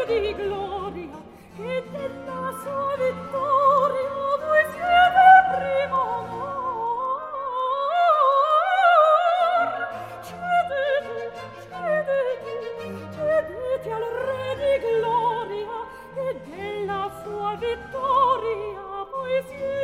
di gloria, che della sua vittoria voi siete il primo onor. Cedete al Re di gloria, che della sua vittoria voi siete